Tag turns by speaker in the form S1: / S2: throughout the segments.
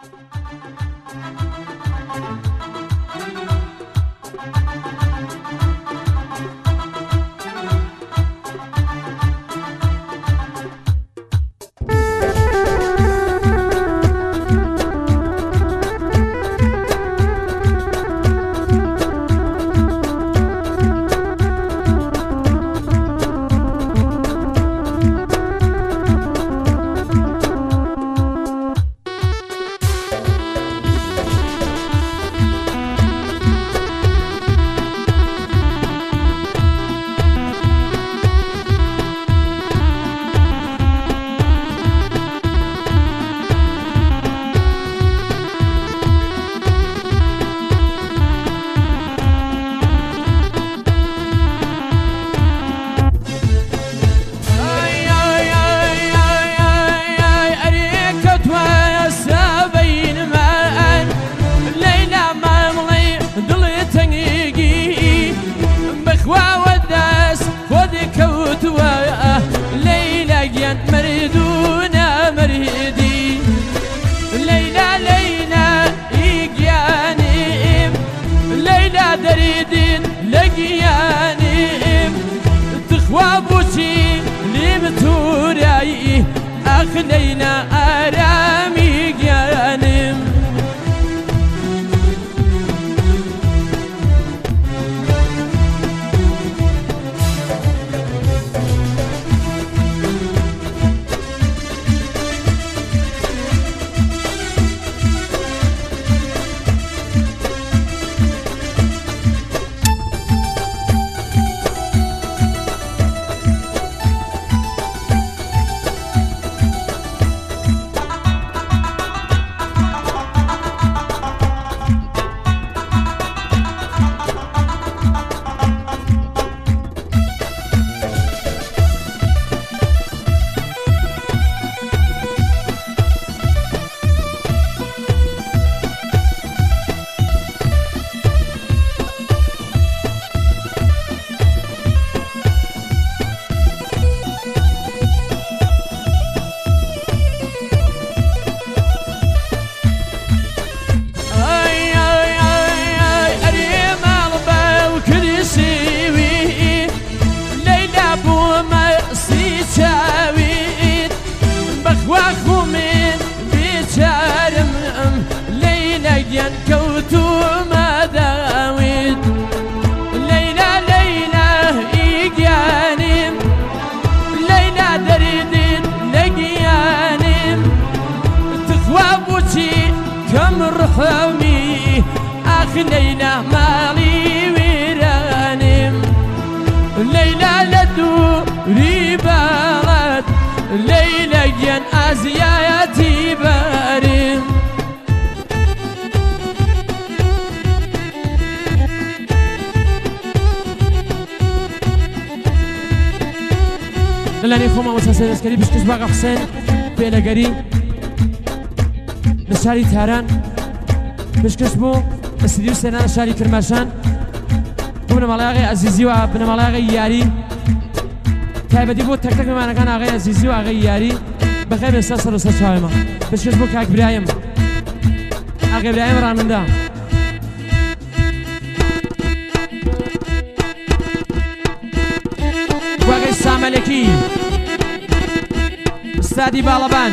S1: أخلينا آرامي جانم كوتو ما داويت ليلى ليلى إيجانم ليلى دريدين لقيانم تخوابوتي كم رحمي أخ ليلى مالي ويرانم ليلى لدو ريبات ليلى ين أزياتي بارم لاني خوما مسلسل اسكري بشكش باغا حسين بيلقري لشاري تهران بشكش بو استديو سنان شاري كرماشان بنا ملاغي عزيزي وبنا ملاغي ياري تايبدي بو تك تك معنا كان اغي عزيزي واغي ياري بخير مسلسل وسشايما بشكش بو كاك برايم اغي برايم رامندا واغي الساملكي استادي بالبان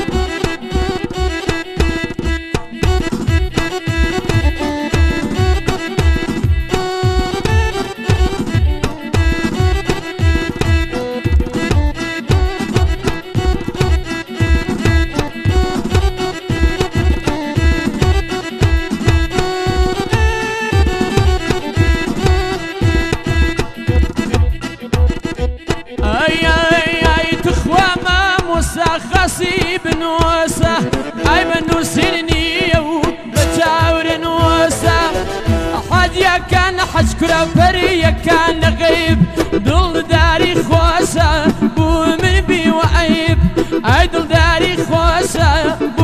S1: خسي بنوسة أي من نسيني بتاور نوسة حد كان حشكر بري كان غيب دل داري خوسة بو من بي وعيب أي دل داري خوسة